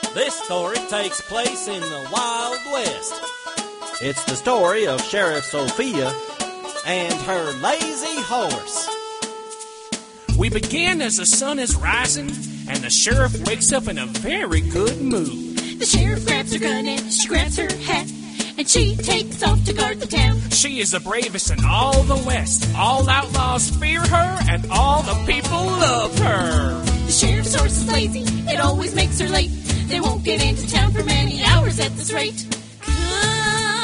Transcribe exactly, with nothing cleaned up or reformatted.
This story takes place in the Wild West. It's the story of Sheriff Sophia and her lazy horse. We begin as the sun is rising, and the sheriff wakes up in a very good mood. The sheriff grabs her gun and she grabs her hat, and she takes off to guard the town. She is the bravest in all the West. All outlaws fear her, and all the people love her. The sheriff's horse is lazy, it always makes her late. They won't get into town for many hours at this rate. Come